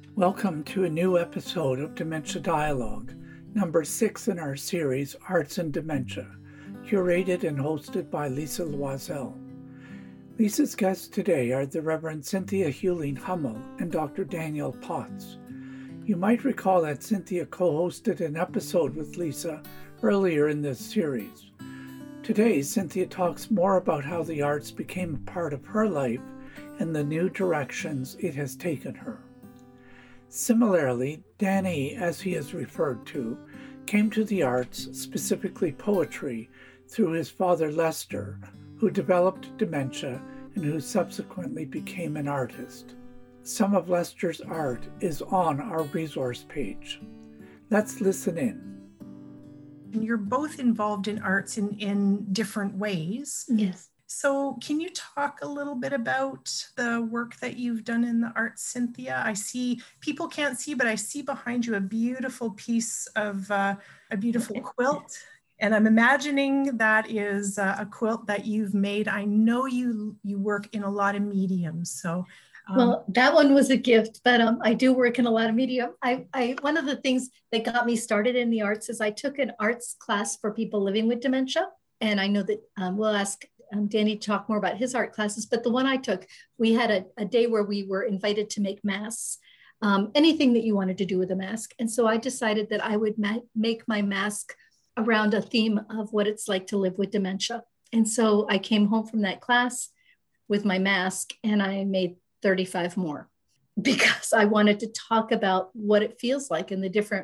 Welcome to a new episode of Dementia Dialogue, number 6 in our series Arts and Dementia, curated and hosted by Lisa Loisel. Lisa's guests today are the Reverend Cynthia Huling Hummel and Dr. Daniel Potts. You might recall that Cynthia co-hosted an episode with Lisa earlier in this series. Today, Cynthia talks more about how the arts became a part of her life and the new directions it has taken her. Similarly, Danny, as he is referred to, came to the arts, specifically poetry, through his father Lester, who developed dementia and who subsequently became an artist. Some of Lester's art is on our resource page. Let's listen in. You're both involved in arts in different ways. Yes. So can you talk a little bit about the work that you've done in the arts, Cynthia? I see, people can't see, but I see behind you a beautiful piece of a beautiful quilt. And I'm imagining that is a quilt that you've made. I know you work in a lot of mediums. So, well, that one was a gift, but I do work in a lot of medium. One of the things that got me started in the arts is I took an arts class for people living with dementia. And I know that we'll ask Danny to talk more about his art classes, but the one I took, we had a day where we were invited to make masks, anything that you wanted to do with a mask. And so I decided that I would make my mask around a theme of what it's like to live with dementia. And so I came home from that class with my mask and I made 35 more because I wanted to talk about what it feels like and the different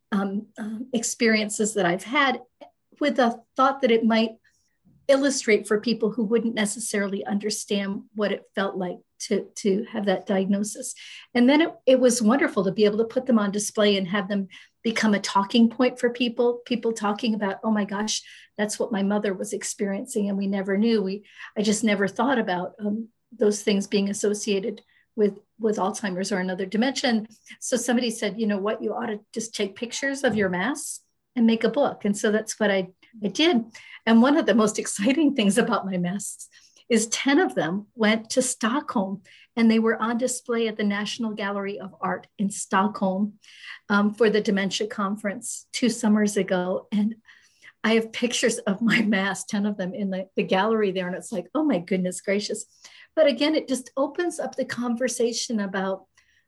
experiences that I've had, with the thought that it might illustrate for people who wouldn't necessarily understand what it felt like to have that diagnosis. And then it was wonderful to be able to put them on display and have them become a talking point for people talking about, oh my gosh, that's what my mother was experiencing and we never knew. I just never thought about those things being associated with Alzheimer's or another dementia. So somebody said, you know what, you ought to just take pictures of your masks and make a book. And so that's what I did. And one of the most exciting things about my masks is 10 of them went to Stockholm and they were on display at the National Gallery of Art in Stockholm for the Dementia Conference 2 summers ago. And I have pictures of my masks, 10 of them in the gallery there. And it's like, oh my goodness gracious. But again, it just opens up the conversation about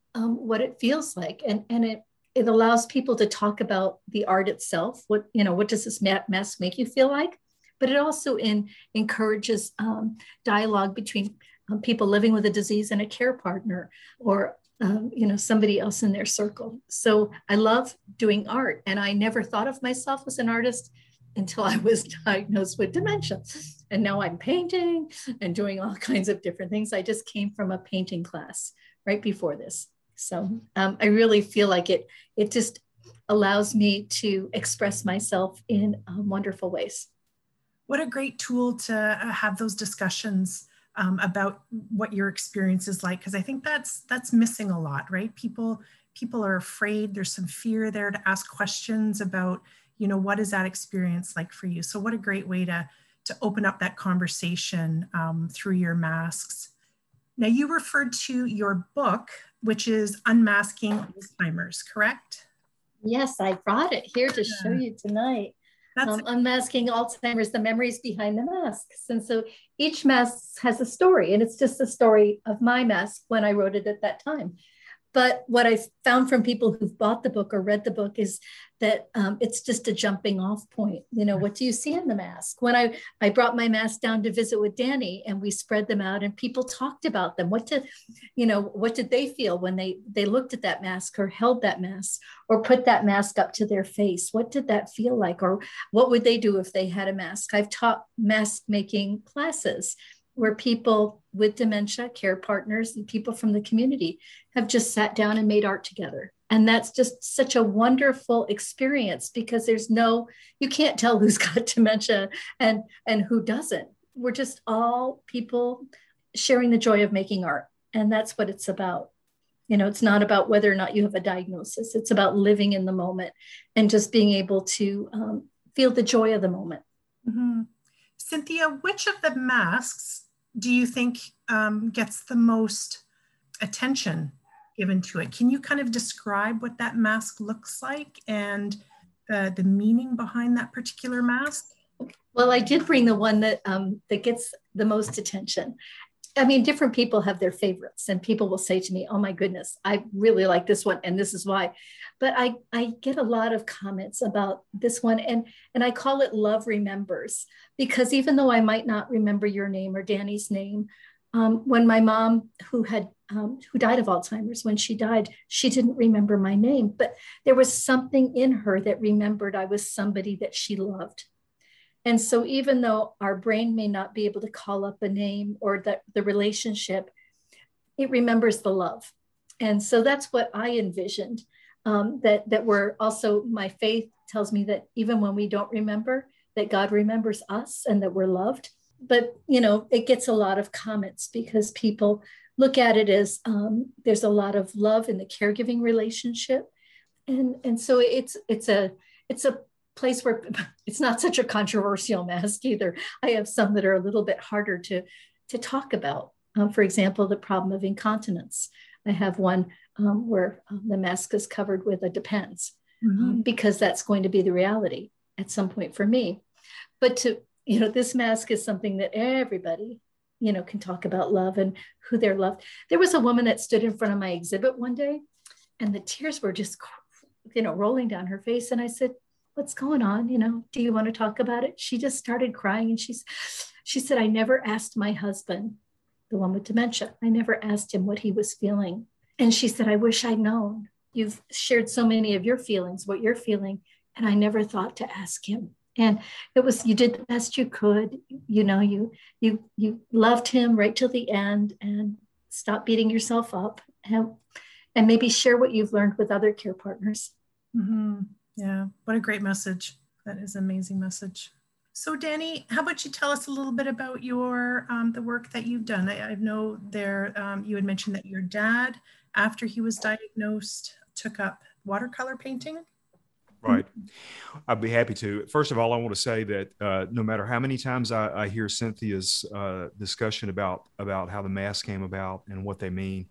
what it feels like. And it allows people to talk about the art itself. What does this mask make you feel like? But it also encourages dialogue between people living with a disease and a care partner, or somebody else in their circle. So I love doing art, and I never thought of myself as an artist until I was diagnosed with dementia. And now I'm painting and doing all kinds of different things. I just came from a painting class right before this. So I really feel like it just allows me to express myself in wonderful ways. What a great tool to have those discussions about what your experience is like, because I think that's missing a lot, right? People are afraid. There's some fear there to ask questions about, what is that experience like for you? So what a great way to open up that conversation through your masks. Now, you referred to your book, which is Unmasking Alzheimer's, correct? Yes, I brought it here to show you tonight. Unmasking Alzheimer's, the memories behind the masks. And so each mask has a story, and it's just a story of my mask when I wrote it at that time. But what I found from people who've bought the book or read the book is that it's just a jumping off point. What do you see in the mask? When I brought my mask down to visit with Danny and we spread them out and people talked about them, what did they feel when they looked at that mask or held that mask or put that mask up to their face? What did that feel like? Or what would they do if they had a mask? I've taught mask making classes where people with dementia, care partners, and people from the community have just sat down and made art together. And that's just such a wonderful experience because you can't tell who's got dementia and who doesn't. We're just all people sharing the joy of making art. And that's what it's about. It's not about whether or not you have a diagnosis. It's about living in the moment and just being able to feel the joy of the moment. Mm-hmm. Cynthia, which of the masks do you think gets the most attention given to it. Can you kind of describe what that mask looks like and the meaning behind that particular mask? Well, I did bring the one that that gets the most attention. I mean, different people have their favorites, and people will say to me, "Oh my goodness, I really like this one, and this is why." But I get a lot of comments about this one, and I call it Love Remembers, because even though I might not remember your name or Danny's name, when my mom, who died of Alzheimer's, when she died, she didn't remember my name, but there was something in her that remembered I was somebody that she loved. And so even though our brain may not be able to call up a name or the relationship, it remembers the love. And so that's what I envisioned, that we're also, my faith tells me that even when we don't remember, that God remembers us and that we're loved. But, it gets a lot of comments because people look at it as there's a lot of love in the caregiving relationship. And so it's a place where it's not such a controversial mask either. I have some that are a little bit harder to talk about. For example, the problem of incontinence. I have one where the mask is covered with a depends, because that's going to be the reality at some point for me. But this mask is something that everybody, can talk about love and who they're loved. There was a woman that stood in front of my exhibit one day, and the tears were just, rolling down her face. And I said, "What's going on? Do you want to talk about it?" She just started crying. And she said, "I never asked my husband," the one with dementia, "I never asked him what he was feeling." And she said, "I wish I'd known. You've shared so many of your feelings, what you're feeling, and I never thought to ask him." And it was, you did the best you could. You loved him right till the end, and stop beating yourself up, and maybe share what you've learned with other care partners. Mm-hmm. Yeah, what a great message. That is an amazing message. So Danny, how about you tell us a little bit about your the work that you've done? I know there you had mentioned that your dad, after he was diagnosed, took up watercolor painting. Right. I'd be happy to. First of all, I want to say that no matter how many times I hear Cynthia's discussion about how the mask came about and what they mean,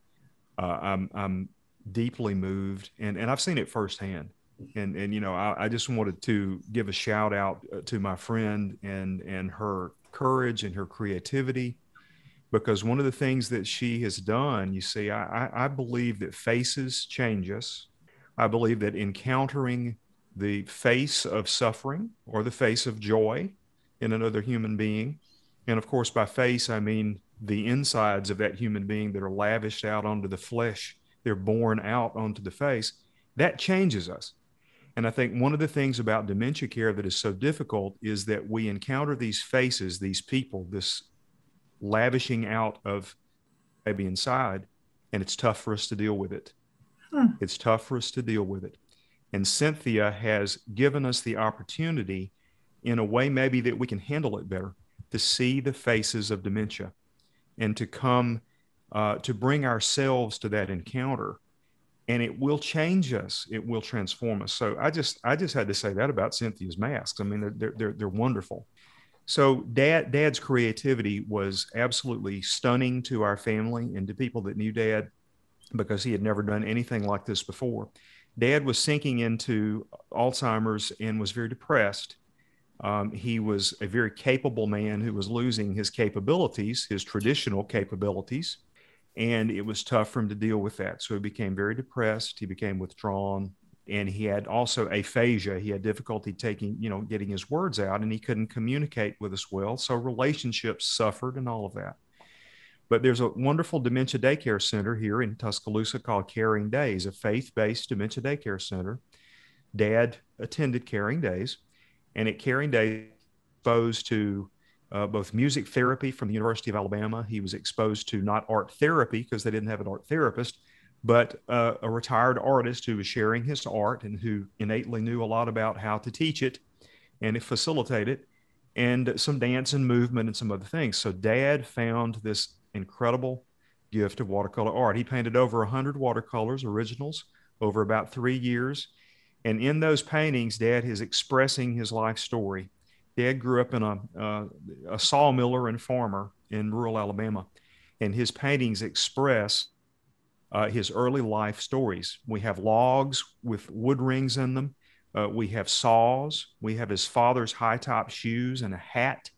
I'm deeply moved, and I've seen it firsthand. And I just wanted to give a shout out to my friend and her courage and her creativity, because one of the things that she has done, you see, I believe that faces change us. I believe that encountering the face of suffering or the face of joy in another human being, and of course by face I mean the insides of that human being that are lavished out onto the flesh, they're born out onto the face, that changes us. And I think one of the things about dementia care that is so difficult is that we encounter these faces, these people, this lavishing out of maybe inside, and it's tough for us to deal with it. It's tough for us to deal with it. And Cynthia has given us the opportunity, in a way maybe that we can handle it better, to see the faces of dementia and to come to bring ourselves to that encounter. And it will change us. It will transform us. So I just had to say that about Cynthia's masks. I mean, they're wonderful. So Dad's creativity was absolutely stunning to our family and to people that knew Dad, because he had never done anything like this before. Dad was sinking into Alzheimer's and was very depressed. He was a very capable man who was losing his capabilities, his traditional capabilities. And it was tough for him to deal with that. So he became very depressed. He became withdrawn. And he had also aphasia. He had difficulty getting his words out, and he couldn't communicate with us well. So relationships suffered and all of that. But there's a wonderful dementia daycare center here in Tuscaloosa called Caring Days, a faith-based dementia daycare center. Dad attended Caring Days, and at Caring Days, exposed to both music therapy from the University of Alabama. He was exposed to not art therapy because they didn't have an art therapist, but a retired artist who was sharing his art and who innately knew a lot about how to teach it and facilitate it, and some dance and movement and some other things. So Dad found this incredible gift of watercolor art. He painted over 100 watercolors, originals, over about 3 years. And in those paintings, Dad is expressing his life story. Dad grew up in a sawmiller and farmer in rural Alabama, and his paintings express his early life stories. We have logs with wood rings in them. We have saws. We have his father's high-top shoes and a hat.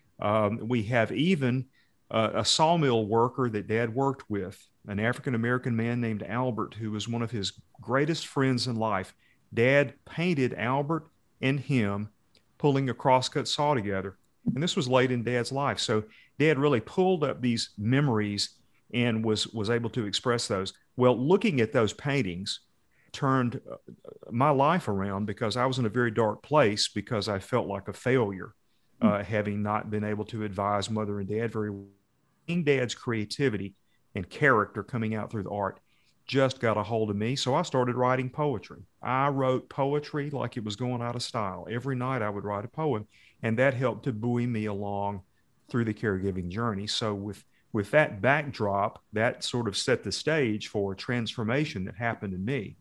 We have even a sawmill worker that Dad worked with, an African-American man named Albert, who was one of his greatest friends in life. Dad painted Albert and him pulling a crosscut saw together. And this was late in Dad's life. So Dad really pulled up these memories and was able to express those. Well, looking at those paintings turned my life around, because I was in a very dark place because I felt like a failure, having not been able to advise Mother and Dad very well. Dad's creativity and character coming out through the art just got a hold of me. So I started writing poetry. I wrote poetry like it was going out of style. Every night I would write a poem, and that helped to buoy me along through the caregiving journey. So with that backdrop, that sort of set the stage for a transformation that happened in me.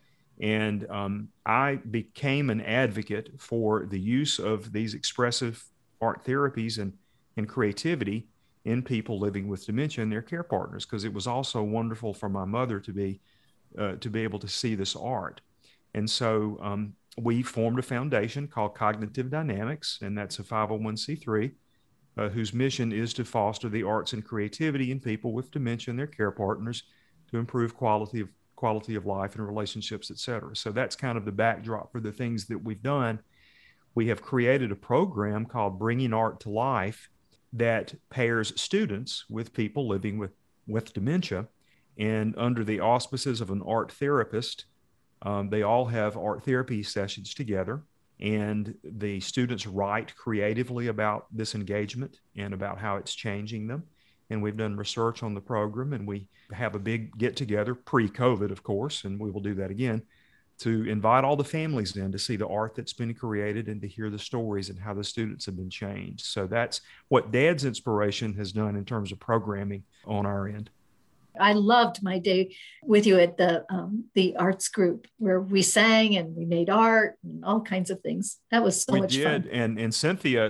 And I became an advocate for the use of these expressive art therapies and creativity in people living with dementia and their care partners, because it was also wonderful for my mother to be able to see this art. And so we formed a foundation called Cognitive Dynamics, and that's a 501c3, whose mission is to foster the arts and creativity in people with dementia and their care partners to improve quality of life and relationships, et cetera. So that's kind of the backdrop for the things that we've done. We have created a program called Bringing Art to Life that pairs students with people living with dementia, and under the auspices of an art therapist, they all have art therapy sessions together, and the students write creatively about this engagement and about how it's changing them. And we've done research on the program, and we have a big get together pre-COVID, of course, and we will do that again, to invite all the families in to see the art that's been created and to hear the stories and how the students have been changed. So that's what Dad's inspiration has done in terms of programming on our end. I loved my day with you at the arts group, where we sang and we made art and all kinds of things. That was so much fun. And Cynthia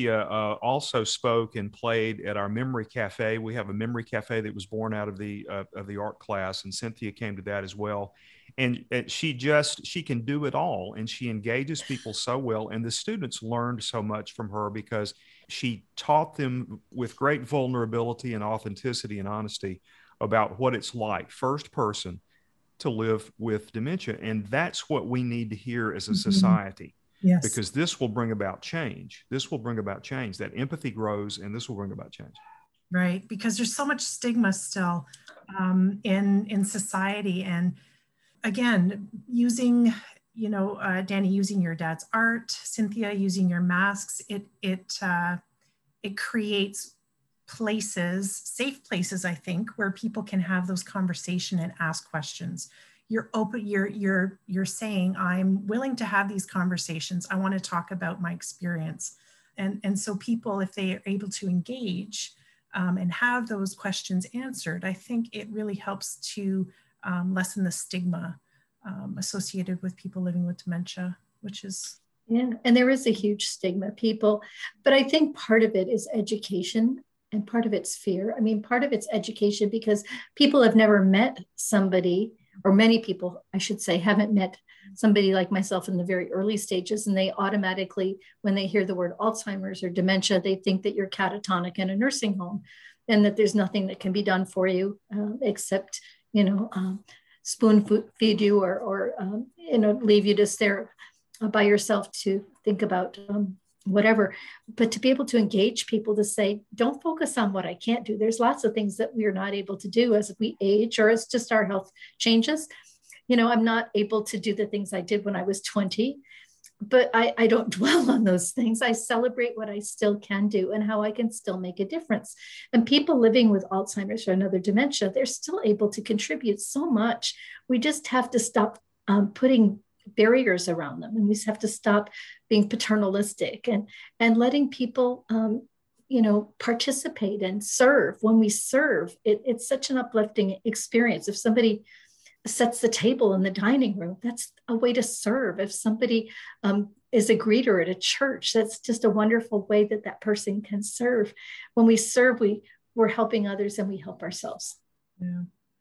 also spoke and played at our memory cafe. We have a memory cafe that was born out of the art class, and Cynthia came to that as well. And she can do it all, and she engages people so well. And the students learned so much from her because she taught them with great vulnerability and authenticity and honesty about what it's like, first person, to live with dementia. And that's what we need to hear as a society. Yes. Because this will bring about change. This will bring about change. That empathy grows, and this will bring about change. Right, because there's so much stigma still in society. And again, using, Danny, using your dad's art, Cynthia using your masks, it creates places, safe places, I think, where people can have those conversations and ask questions. You're open, you're saying, I'm willing to have these conversations. I want to talk about my experience. And so people, if they are able to engage and have those questions answered, I think it really helps to lessen the stigma associated with people living with dementia, which is... Yeah, and there is a huge stigma, but I think part of it is education. And part of it's fear. I mean, part of it's education, because people have never met somebody, or many people, I should say, haven't met somebody like myself in the very early stages. And they automatically, when they hear the word Alzheimer's or dementia, they think that you're catatonic in a nursing home, and that there's nothing that can be done for you except, spoon feed you or leave you to stare by yourself to think about whatever. But to be able to engage people, to say, don't focus on what I can't do. There's lots of things that we are not able to do as we age, or as just our health changes. I'm not able to do the things I did when I was 20, but I don't dwell on those things. I celebrate what I still can do and how I can still make a difference. And people living with Alzheimer's or another dementia, they're still able to contribute so much. We just have to stop putting barriers around them, and we just have to stop being paternalistic and letting people participate and serve. When we serve, it's such an uplifting experience. If somebody sets the table in the dining room, that's a way to serve. If somebody is a greeter at a church, that's just a wonderful way that person can serve. When we serve, we're helping others and we help ourselves. Yeah.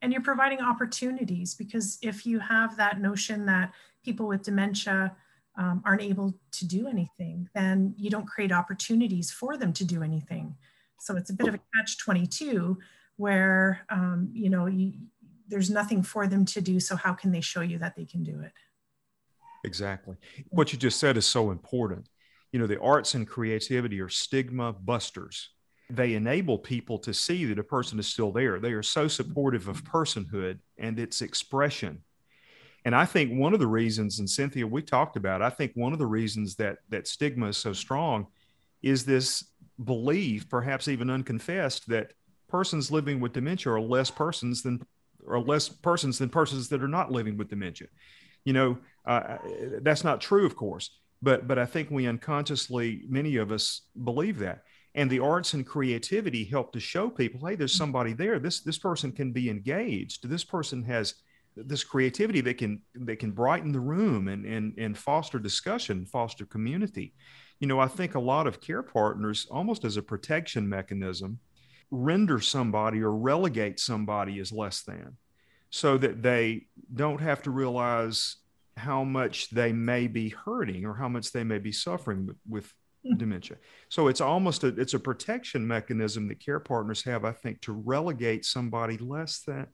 and you're providing opportunities, because if you have that notion that people with dementia aren't able to do anything, then you don't create opportunities for them to do anything. So it's a bit of a catch-22 where, there's nothing for them to do. So how can they show you that they can do it? Exactly. What you just said is so important. The arts and creativity are stigma busters. They enable people to see that a person is still there. They are so supportive of personhood and its expression. And I think one of the reasons, and Cynthia, we talked about, I think one of the reasons that stigma is so strong is this belief, perhaps even unconfessed, that persons living with dementia are less persons than persons that are not living with dementia. That's not true, of course, but I think we unconsciously, many of us believe that. And the arts and creativity help to show people, hey, there's somebody there. This person can be engaged. This person has this creativity that can brighten the room and foster discussion, foster community. I think a lot of care partners, almost as a protection mechanism, render somebody or relegate somebody as less than, so that they don't have to realize how much they may be hurting or how much they may be suffering with dementia. So it's a protection mechanism that care partners have, I think, to relegate somebody less than.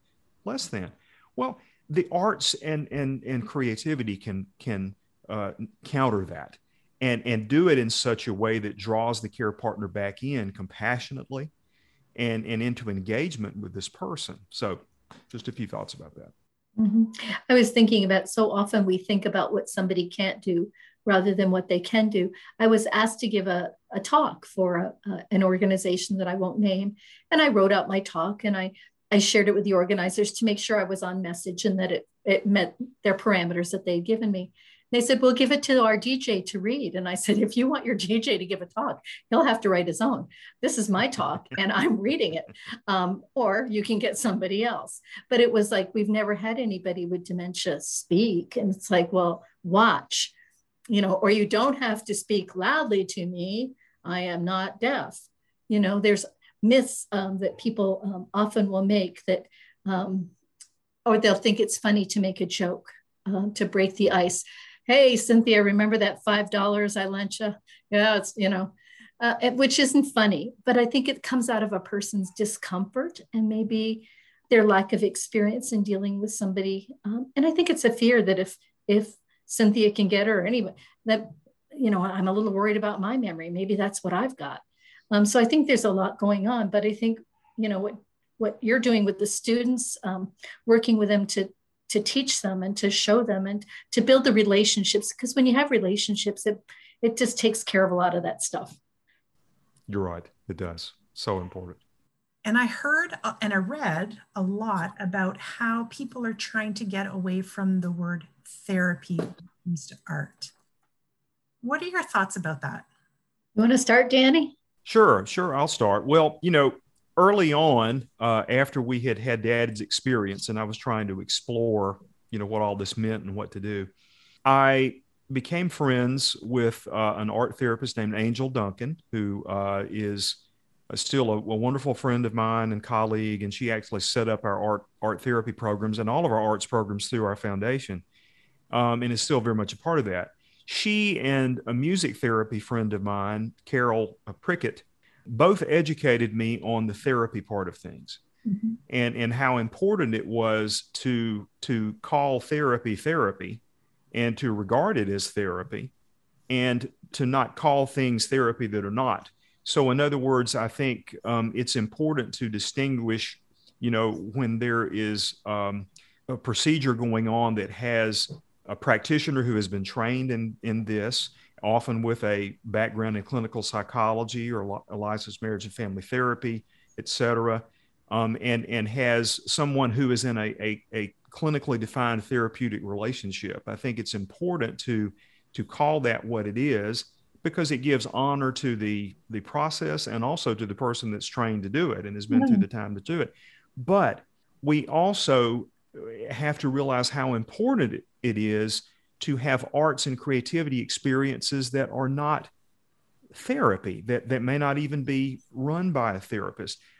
Well, the arts and creativity can counter that and do it in such a way that draws the care partner back in compassionately and into engagement with this person. So just a few thoughts about that. Mm-hmm. I was thinking about, so often we think about what somebody can't do rather than what they can do. I was asked to give a talk for an organization that I won't name. And I wrote out my talk and I shared it with the organizers to make sure I was on message and that it met their parameters that they'd given me. They said, we'll give it to our DJ to read. And I said, if you want your DJ to give a talk, he'll have to write his own. This is my talk and I'm reading it. Or you can get somebody else. But it was like, we've never had anybody with dementia speak. And it's like, well, watch, or you don't have to speak loudly to me. I am not deaf. There's myths that people often will make that, or they'll think it's funny to make a joke to break the ice. Hey, Cynthia, remember that $5 I lent you? Yeah, it's, which isn't funny, but I think it comes out of a person's discomfort and maybe their lack of experience in dealing with somebody. And I think it's a fear that if Cynthia can get her or anybody, that, I'm a little worried about my memory. Maybe that's what I've got. So I think there's a lot going on, but I think, what you're doing with the students, working with them to teach them and to show them and to build the relationships, because when you have relationships, it just takes care of a lot of that stuff. You're right. It does. So important. And I heard and I read a lot about how people are trying to get away from the word therapy when it comes to art. What are your thoughts about that? You want to start, Danny? Sure. I'll start. Well, early on, after we had Dad's experience and I was trying to explore, what all this meant and what to do, I became friends with an art therapist named Angel Duncan, who is still a wonderful friend of mine and colleague. And she actually set up our art therapy programs and all of our arts programs through our foundation, and is still very much a part of that. She and a music therapy friend of mine, Carol Prickett, both educated me on the therapy part of things, mm-hmm. and how important it was to call therapy and to regard it as therapy and to not call things therapy that are not. So in other words, I think it's important to distinguish, when there is a procedure going on that has a practitioner who has been trained in this, often with a background in clinical psychology or a licensed marriage and family therapy, et cetera, and has someone who is in a clinically defined therapeutic relationship. I think it's important to call that what it is, because it gives honor to the process and also to the person that's trained to do it and has been through the time to do it. But we also have to realize how important it is to have arts and creativity experiences that are not therapy, that may not even be run by a therapist,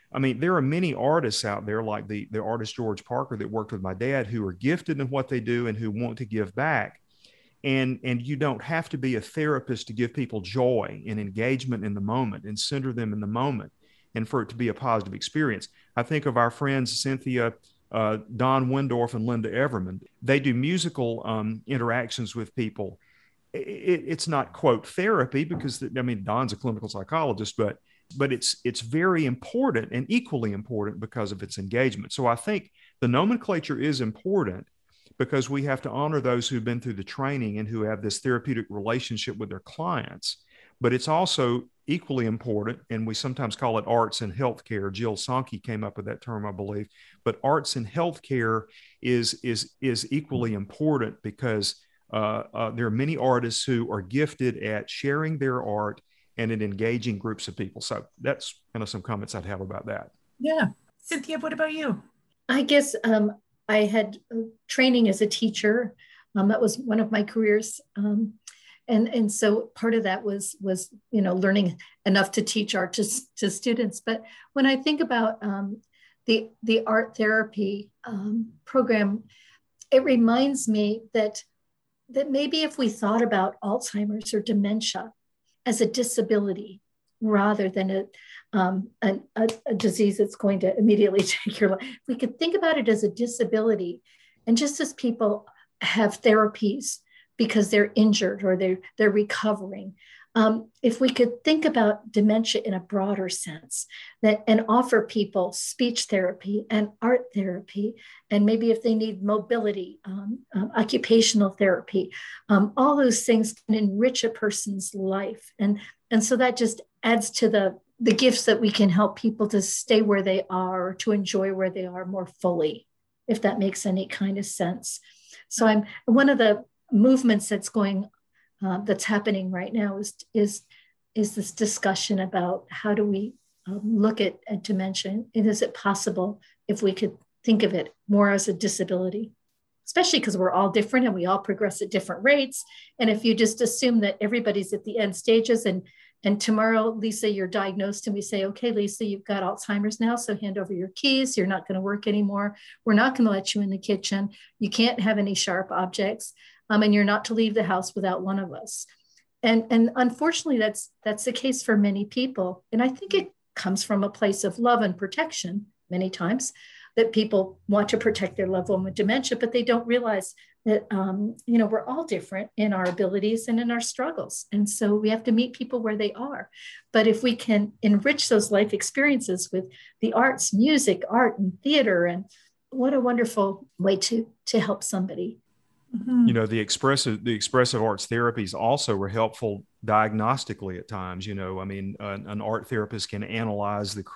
I mean, there are many artists out there, like the artist George Parker that worked with my dad, who are gifted in what they do and who want to give back. And you don't have to be a therapist to give people joy and engagement in the moment and center them in the moment, and for it to be a positive experience. I think of our friends Cynthia, Don Windorf, and Linda Everman. They do musical interactions with people. It's not, quote, therapy, because I mean, Don's a clinical psychologist, but it's very important and equally important because of its engagement. So I think the nomenclature is important because we have to honor those who've been through the training and who have this therapeutic relationship with their clients. But it's also equally important, and we sometimes call it arts and healthcare. Jill Sankey came up with that term, I believe. But arts and healthcare is equally important because there are many artists who are gifted at sharing their art and in engaging groups of people. So that's kind of some comments I'd have about that. Yeah. Cynthia, what about you? I guess I had training as a teacher. That was one of my careers. And so part of that was learning enough to teach art to students. But when I think about the art therapy program, it reminds me that maybe if we thought about Alzheimer's or dementia as a disability rather than a disease that's going to immediately take your life, we could think about it as a disability. And just as people have therapies because they're injured or they're recovering, if we could think about dementia in a broader sense and offer people speech therapy and art therapy, and maybe if they need mobility, occupational therapy, all those things can enrich a person's life. And so that just adds to the gifts that we can help people to stay where they are, or to enjoy where they are more fully, if that makes any kind of sense. So I'm one of the movements that's happening right now is this discussion about how do we look at dementia, and is it possible if we could think of it more as a disability, especially because we're all different and we all progress at different rates. And if you just assume that everybody's at the end stages and tomorrow, Lisa, you're diagnosed and we say, okay, Lisa, you've got Alzheimer's now, so hand over your keys. You're not going to work anymore. We're not going to let you in the kitchen. You can't have any sharp objects. And you're not to leave the house without one of us. And unfortunately, that's the case for many people. And I think it comes from a place of love and protection many times, that people want to protect their loved one with dementia, but they don't realize that, we're all different in our abilities and in our struggles. And so we have to meet people where they are. But if we can enrich those life experiences with the arts, music, art, and theater, and what a wonderful way to help somebody. Mm-hmm. The expressive arts therapies also were helpful diagnostically at times. An art therapist can analyze the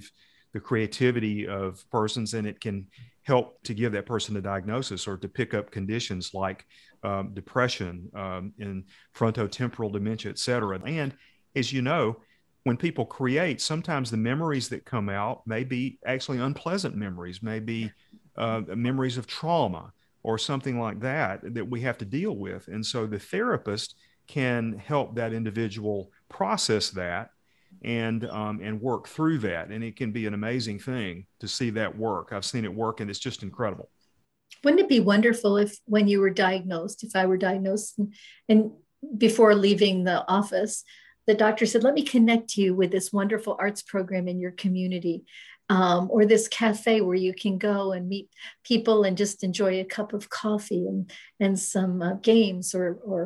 creativity of persons, and it can help to give that person a diagnosis or to pick up conditions like depression, and frontotemporal dementia, et cetera. And as you know, when people create, sometimes the memories that come out may be actually unpleasant memories, maybe memories of trauma or something like that we have to deal with. And so the therapist can help that individual process that and work through that. And it can be an amazing thing to see that work. I've seen it work, and it's just incredible. Wouldn't it be wonderful if, when you were diagnosed, if I were diagnosed and before leaving the office, the doctor said, let me connect you with this wonderful arts program in your community, or this cafe where you can go and meet people and just enjoy a cup of coffee and some games or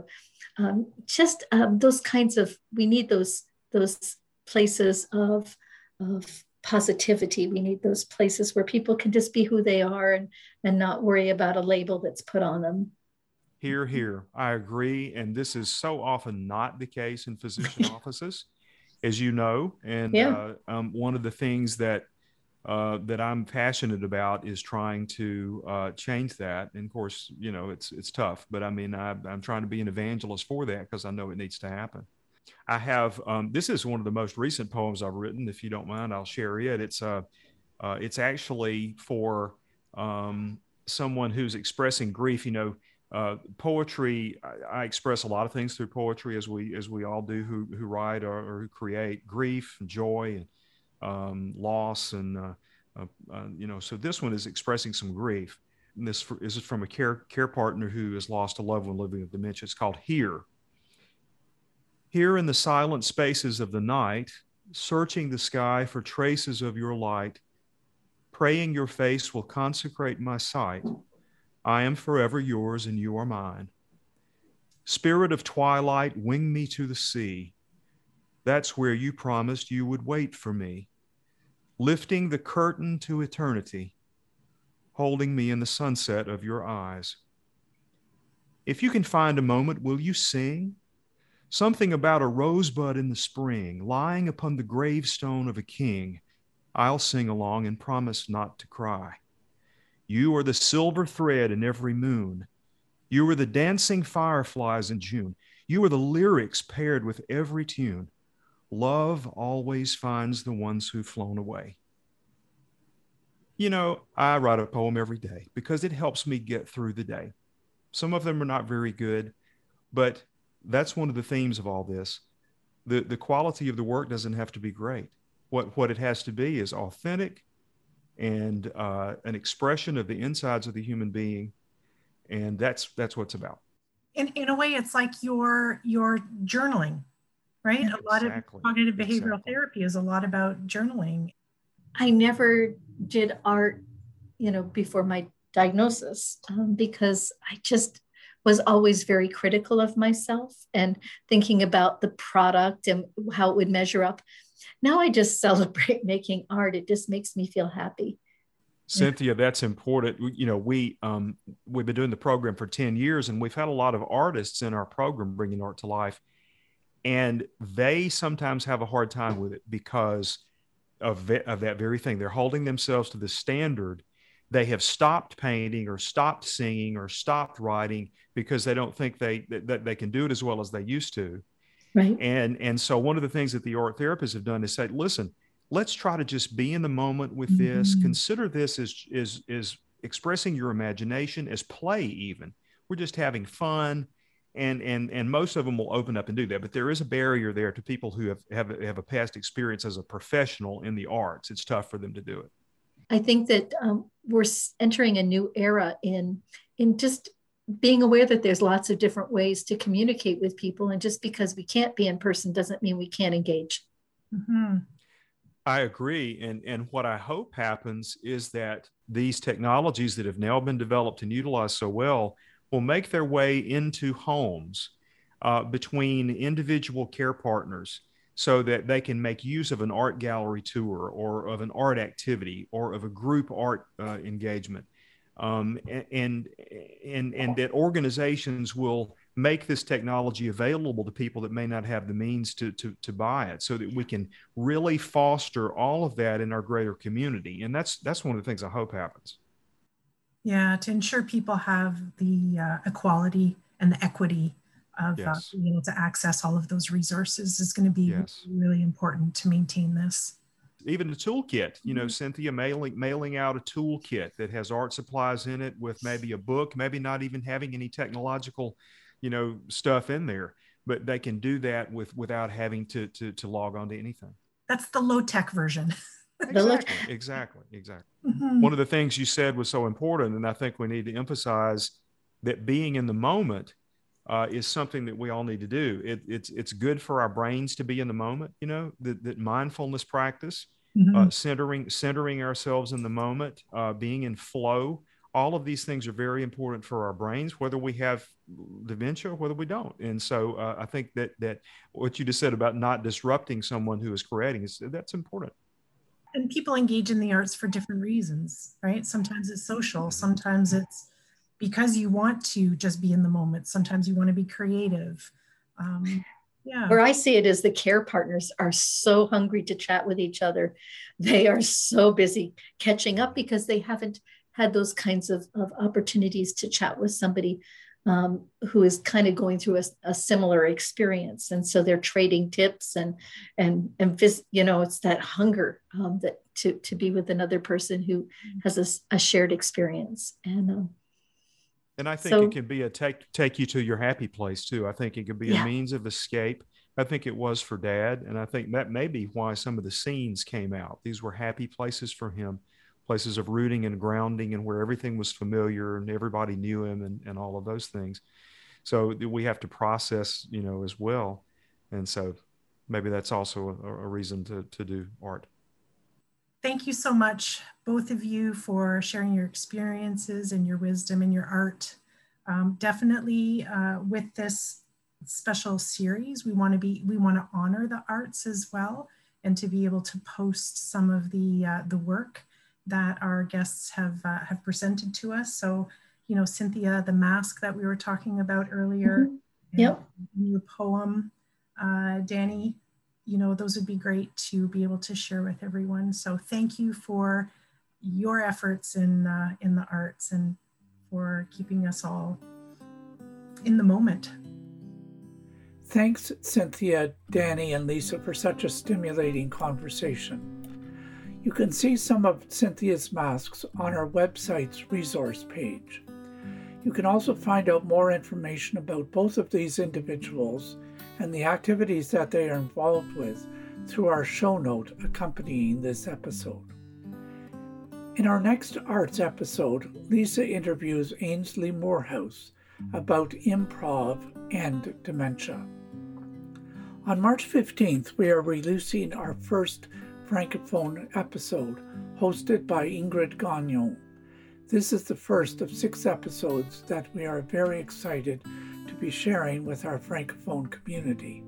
just those kinds of, we need those places of positivity. We need those places where people can just be who they are and not worry about a label that's put on them. Hear, hear. I agree. And this is so often not the case in physician offices, as you know. And one of the things that I'm passionate about is trying to change that. And of course, it's tough, but I mean, I'm trying to be an evangelist for that because I know it needs to happen. I have, this is one of the most recent poems I've written. If you don't mind, I'll share it. It's actually for someone who's expressing grief. Poetry, I express a lot of things through poetry, as we all do who write or who create: grief, joy, loss, and so this one is expressing some grief. And this is from a care partner who has lost a loved one living with dementia. It's called Here. Here in the silent spaces of the night, searching the sky for traces of your light, praying your face will consecrate my sight. I am forever yours and you are mine. Spirit of twilight, wing me to the sea. That's where you promised you would wait for me. Lifting the curtain to eternity, holding me in the sunset of your eyes. If you can find a moment, will you sing? Something about a rosebud in the spring, lying upon the gravestone of a king. I'll sing along and promise not to cry. You are the silver thread in every moon. You are the dancing fireflies in June. You are the lyrics paired with every tune. Love always finds the ones who've flown away. I write a poem every day because it helps me get through the day. Some of them are not very good, but that's one of the themes of all this. The quality of the work doesn't have to be great. What it has to be is authentic and an expression of the insides of the human being. And that's what it's about. In a way, it's like your journaling, right? Exactly. A lot of cognitive behavioral therapy is a lot about journaling. I never did art, before my diagnosis, because I just was always very critical of myself and thinking about the product and how it would measure up. Now I just celebrate making art. It just makes me feel happy. Cynthia, that's important. We've been doing the program for 10 years, and we've had a lot of artists in our program bringing art to life. And they sometimes have a hard time with it because of that very thing. They're holding themselves to the standard. They have stopped painting or stopped singing or stopped writing because they don't think that they can do it as well as they used to. Right. And so one of the things that the art therapists have done is say, listen, let's try to just be in the moment with this. Consider this as expressing your imagination, as play even. We're just having fun. And most of them will open up and do that. But there is a barrier there to people who have a past experience as a professional in the arts. It's tough for them to do it. I think that we're entering a new era in just being aware that there's lots of different ways to communicate with people. And just because we can't be in person doesn't mean we can't engage. Mm-hmm. I agree. And what I hope happens is that these technologies that have now been developed and utilized so well will make their way into homes between individual care partners so that they can make use of an art gallery tour or of an art activity or of a group art engagement. And that organizations will make this technology available to people that may not have the means to buy it, so that we can really foster all of that in our greater community. And that's one of the things I hope happens. Yeah, to ensure people have the equality and the equity of being able to access all of those resources is going to be really important to maintain this. Even the toolkit, Cynthia, mailing out a toolkit that has art supplies in it with maybe a book, maybe not even having any technological, stuff in there, but they can do that without having to log on to anything. That's the low-tech version. Exactly. Mm-hmm. One of the things you said was so important, and I think we need to emphasize that being in the moment is something that we all need to do. It's good for our brains to be in the moment, that mindfulness practice, centering ourselves in the moment, being in flow. All of these things are very important for our brains, whether we have dementia or whether we don't. And so I think that what you just said about not disrupting someone who is creating, that's important. And people engage in the arts for different reasons, right? Sometimes it's social. Sometimes it's because you want to just be in the moment. Sometimes you want to be creative. Where I see it is the care partners are so hungry to chat with each other. They are so busy catching up because they haven't had those kinds of opportunities to chat with somebody who is kind of going through a similar experience. And so they're trading tips and it's that hunger that to be with another person who has a shared experience. And I think it can be take you to your happy place too. I think it can be a means of escape. I think it was for Dad. And I think that may be why some of the scenes came out. These were happy places for him, places of rooting and grounding, and where everything was familiar and everybody knew him, and all of those things. So we have to process, as well. And so maybe that's also a reason to do art. Thank you so much, both of you, for sharing your experiences and your wisdom and your art. Definitely with this special series, we want to honor the arts as well, and to be able to post some of the work that our guests have presented to us. So, Cynthia, the mask that we were talking about earlier, Yep, your poem, Danny, those would be great to be able to share with everyone. So thank you for your efforts in the arts and for keeping us all in the moment. Thanks, Cynthia, Danny, and Lisa, for such a stimulating conversation. You can see some of Cynthia's masks on our website's resource page. You can also find out more information about both of these individuals and the activities that they are involved with through our show note accompanying this episode. In our next arts episode, Lisa interviews Ainsley Morehouse about improv and dementia. On March 15th, we are releasing our first Francophone episode, hosted by Ingrid Gagnon. This is the first of 6 episodes that we are very excited to be sharing with our Francophone community.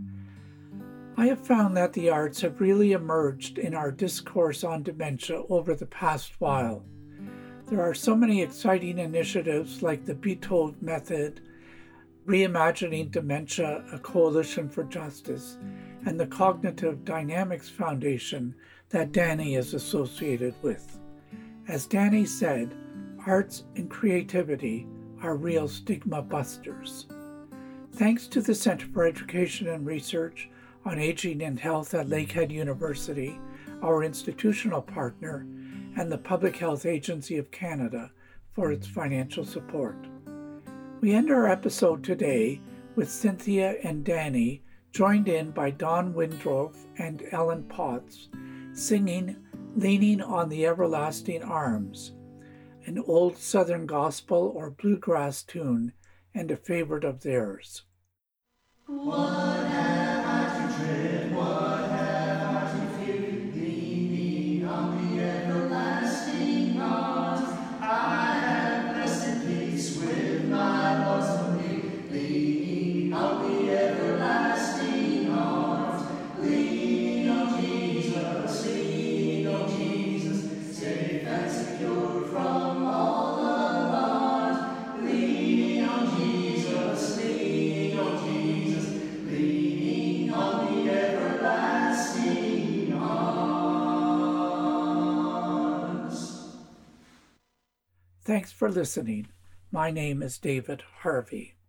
I have found that the arts have really emerged in our discourse on dementia over the past while. There are so many exciting initiatives like the Beethoven Method, Reimagining Dementia, a Coalition for Justice, and the Cognitive Dynamics Foundation that Danny is associated with. As Danny said, arts and creativity are real stigma busters. Thanks to the Center for Education and Research on Aging and Health at Lakehead University, our institutional partner, and the Public Health Agency of Canada for its financial support. We end our episode today with Cynthia and Danny, joined in by Don Windrove and Ellen Potts, singing Leaning on the Everlasting Arms, an old Southern gospel or bluegrass tune and a favorite of theirs. What have I to dread? What have I to fear? Leaning on the everlasting arms, I have blessed peace with my Lord so near. Leaning on the everlasting arms, leaning on Jesus, leaning on Jesus, safe and secure from all alarms. Leaning on Jesus, leaning on Jesus, leaning on the everlasting arms. Thanks for listening. My name is David Harvey.